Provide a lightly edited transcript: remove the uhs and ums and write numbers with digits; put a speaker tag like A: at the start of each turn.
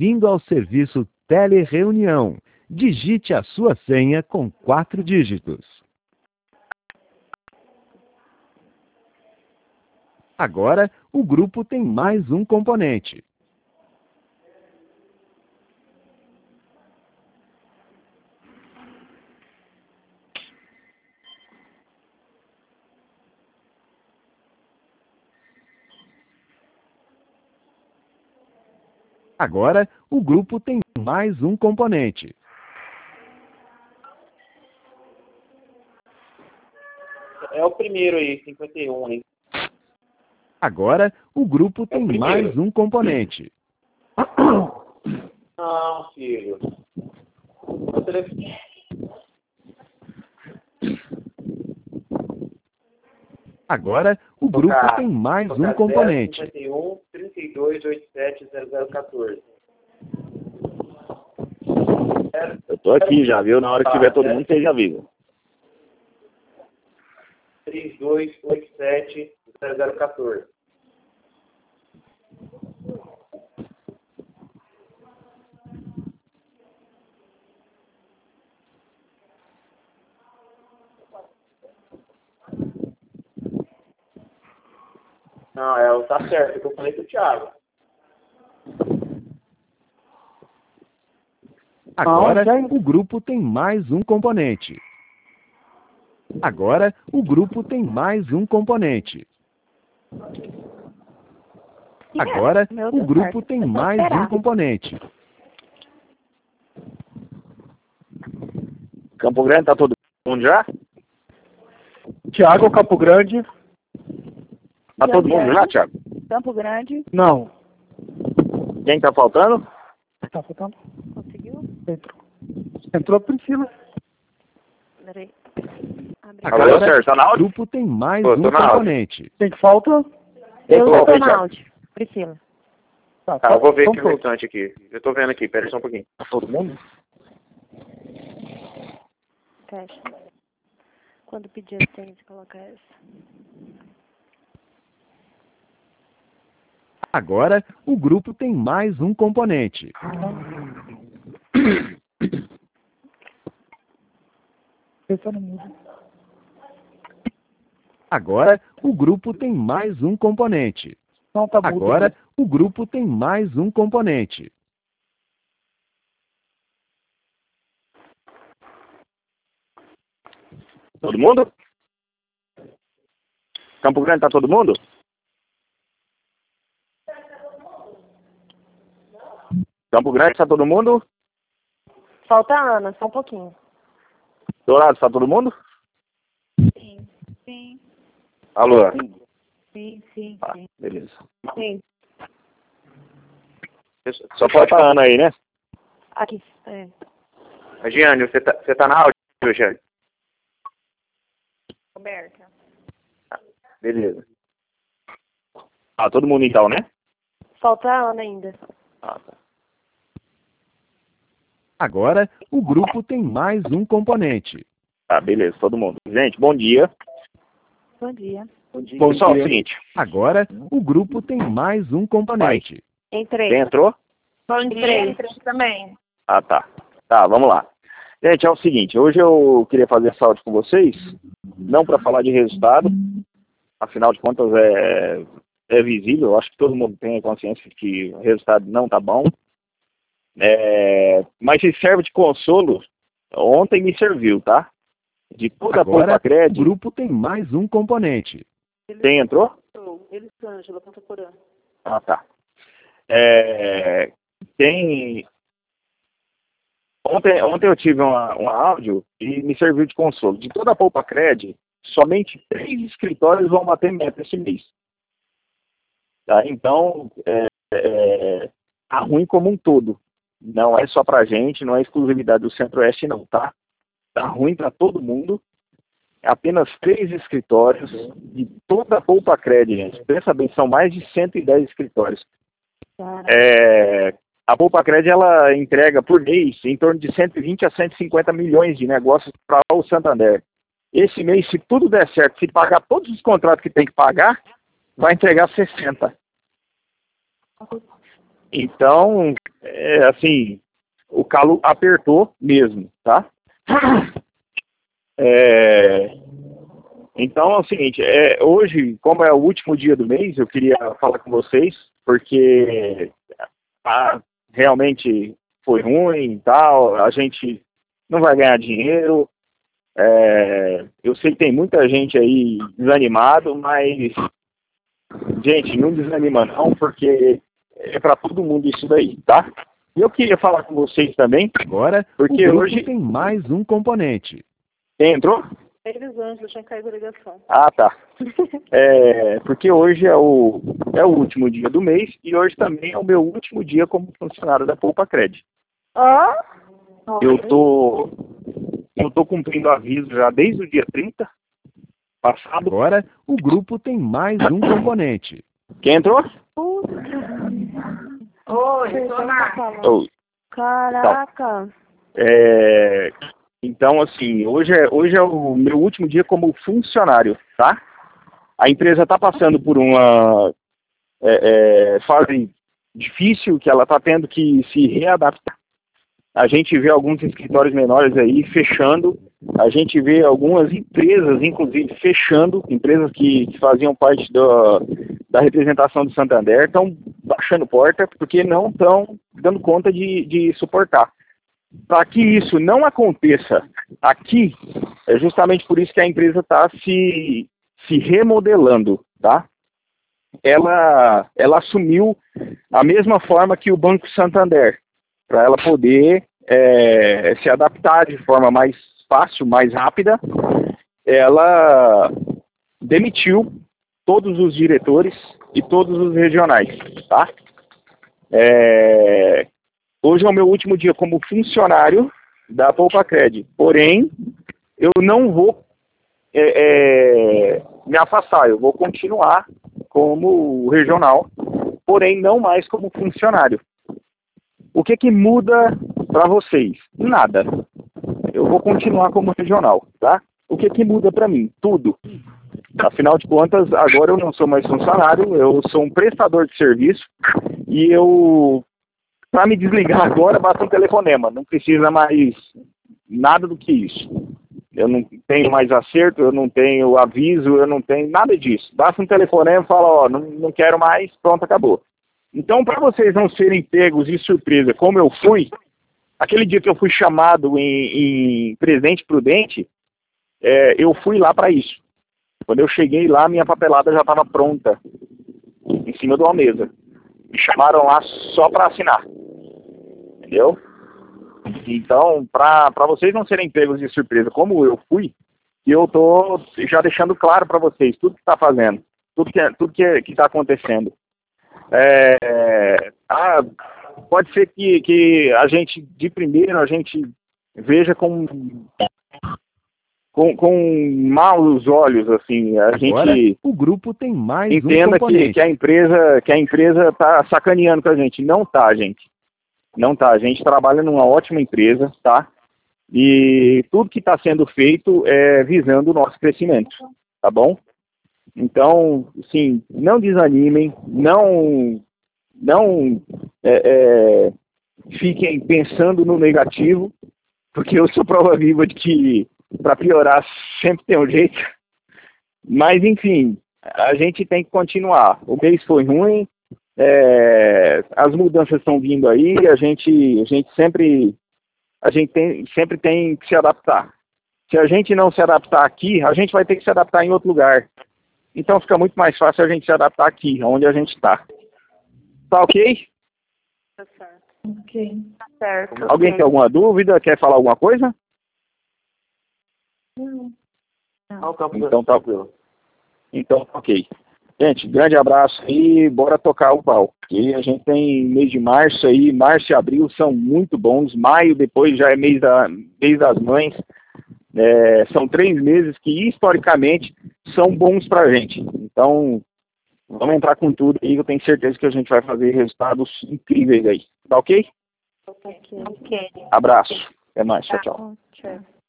A: Bem-vindo ao serviço Telereunião. Digite a sua senha com 4 dígitos. Agora, o grupo tem mais um componente. Agora, o grupo tem mais um componente.
B: É o primeiro aí, 51 aí.
A: Agora, o grupo tem mais um componente.
B: Não, filho. O telefone.
A: Agora, o grupo tem mais um componente.
B: 51 32 87 0014.
C: Eu tô aqui já, viu? Na hora que tiver todo mundo, você já viu.
B: 3287 0014. Não, tá certo, é que eu falei com o Thiago.
A: Agora, o grupo tem mais um componente. Agora, o grupo tem mais um componente. Agora, o grupo tem mais um componente.
C: Campo Grande, tá todo mundo já?
D: Tiago, Campo Grande.
C: Tá todo mundo já, Thiago?
E: Campo Grande.
D: Não.
C: Quem tá faltando?
D: Tá faltando?
E: Conseguiu?
D: Entrou a Priscila.
E: Peraí.
A: Agora,
C: Sérgio, tá na
A: o
C: áudio?
A: grupo tem mais
C: Tô
A: um
C: na áudio.
A: componente.
D: Quem que falta?
E: Eu
C: Quem
E: estou
C: falta aí,
E: na
C: Thiago?
E: áudio. Priscila.
D: Tá,
C: Tá, eu vou ver
D: são
C: aqui o
D: todos.
C: restante aqui. Eu tô vendo aqui, pera aí só um pouquinho.
D: Tá todo mundo?
E: Fecha. Quando pedir as senhas, coloca essa.
A: Agora, o grupo tem mais um componente.
D: Pensa no mudo.
A: Agora, o grupo tem mais um componente.
D: Não, tá mudo.
A: Agora, o grupo tem mais um componente.
C: Todo mundo? Campo Grande, tá todo mundo? Campo Grande, tá todo mundo?
E: Falta a Ana, só um pouquinho.
C: Dourado, tá todo mundo?
E: Sim, sim,
C: Alô?
E: sim, sim,
C: Ah,
E: sim.
C: beleza.
E: Sim.
C: Só falta a Ana aí, né?
E: Aqui, é.
C: Giane, você tá na áudio, Giane?
E: Roberta.
C: Beleza. Ah, todo mundo então, né?
E: Falta a Ana ainda.
C: Ah, tá.
A: Agora, o grupo tem mais um componente.
C: Tá, beleza, todo mundo. Gente, bom dia.
E: Bom dia.
C: Pessoal, é o seguinte.
A: Agora, o grupo tem mais um componente.
E: Entrei.
C: Quem entrou?
E: Entrei também.
C: Ah, tá. Tá, vamos lá. Gente, é o seguinte, hoje eu queria fazer essa áudio com vocês, não para falar de resultado, afinal de contas é visível, eu acho que todo mundo tem a consciência de que o resultado não tá bom, mas se serve de consolo, ontem me serviu, tá? De toda a
A: Agora,
C: Poupa
A: o
C: Crédito.
A: grupo tem mais um componente.
C: Quem entrou?
E: Elisângela, Ponta Porã.
C: Ah, tá. Ontem eu tive um áudio e me serviu de consolo. De toda a Poupa Cred, somente 3 escritórios vão bater meta esse mês. Tá? Então, tá ruim como um todo. Não é só pra gente, não é exclusividade do Centro-Oeste, não, tá? Tá ruim para todo mundo. Apenas 3 escritórios de toda a Poupa Cred, gente. Pensa bem, são mais de 110 escritórios. A Poupa Cred, ela entrega por mês em torno de 120 a 150 milhões de negócios para o Santander. Esse mês, se tudo der certo, se pagar todos os contratos que tem que pagar, vai entregar 60. Então, assim, o calo apertou mesmo, tá? Então é o seguinte, hoje, como é o último dia do mês, eu queria falar com vocês, porque realmente foi ruim e tal, a gente não vai ganhar dinheiro. Eu sei que tem muita gente aí desanimado, mas, gente, não desanima não, porque é para todo mundo isso daí, tá? E eu queria falar com vocês também,
A: Agora,
C: porque
A: o grupo
C: hoje
A: tem mais um componente.
C: Quem entrou?
E: Elisângela, tinha caído a ligação.
C: Ah, tá. Porque hoje é o último dia do mês e hoje também é o meu último dia como funcionário da Poupa Cred. Eu tô cumprindo aviso já desde o dia 30 passado.
A: Agora, o grupo tem mais um componente.
C: Quem entrou?
E: Oi,
C: Oh,
E: Caraca.
C: Então, assim, hoje é o meu último dia como funcionário, tá? A empresa está passando por uma fase difícil que ela está tendo que se readaptar. A gente vê alguns escritórios menores aí fechando, a gente vê algumas empresas, inclusive, fechando, empresas que faziam parte da representação do Santander, estão baixando porta porque não estão dando conta de suportar. Para que isso não aconteça aqui, é justamente por isso que a empresa está se remodelando, tá? Ela assumiu a mesma forma que o Banco Santander, para ela poder se adaptar de forma mais fácil, mais rápida. Ela demitiu todos os diretores e todos os regionais, tá? Hoje é o meu último dia como funcionário da Poupa Cred, porém, eu não vou me afastar, eu vou continuar como regional, porém não mais como funcionário. O que muda para vocês? Nada. Eu vou continuar como regional, tá? O que muda para mim? Tudo. Afinal de contas, agora eu não sou mais funcionário, eu sou um prestador de serviço e para me desligar agora, basta um telefonema, não precisa mais nada do que isso. Eu não tenho mais acerto, eu não tenho aviso, eu não tenho nada disso. Basta um telefonema e fala, não quero mais, pronto, acabou. Então, para vocês não serem pegos de surpresa, como eu fui, aquele dia que eu fui chamado em Presidente Prudente, eu fui lá para isso. Quando eu cheguei lá, minha papelada já estava pronta, em cima de uma mesa. Me chamaram lá só para assinar. Entendeu? Então, para vocês não serem pegos de surpresa, como eu fui, eu tô já deixando claro para vocês tudo que está fazendo, tudo que está acontecendo. Pode ser que a gente, de primeiro, a gente veja com maus olhos, assim, a
A: Agora,
C: gente
A: o grupo tem mais
C: entenda
A: um componente.
C: que a empresa está sacaneando com a gente. Não tá, gente. Não tá. A gente trabalha numa ótima empresa, tá? E tudo que está sendo feito é visando o nosso crescimento, tá bom? Então, sim, não desanimem, não fiquem pensando no negativo, porque eu sou prova viva de que para piorar sempre tem um jeito. Mas, enfim, a gente tem que continuar. O mês foi ruim, as mudanças estão vindo aí, a gente sempre tem que se adaptar. Se a gente não se adaptar aqui, a gente vai ter que se adaptar em outro lugar. Então fica muito mais fácil a gente se adaptar aqui, onde a gente está. Tá ok?
E: Tá certo.
F: Ok.
E: Tá certo.
C: Alguém tem alguma dúvida? Quer falar alguma coisa?
F: Não.
C: Então tá ok. Gente, grande abraço e bora tocar o pau. E a gente tem mês de março aí, março e abril são muito bons. Maio depois já é mês das mães. São 3 meses que historicamente são bons pra gente. Então, vamos entrar com tudo e eu tenho certeza que a gente vai fazer resultados incríveis aí. Tá ok?
E: Ok.
C: Abraço. Até mais. Tchau, tchau.
E: Tchau.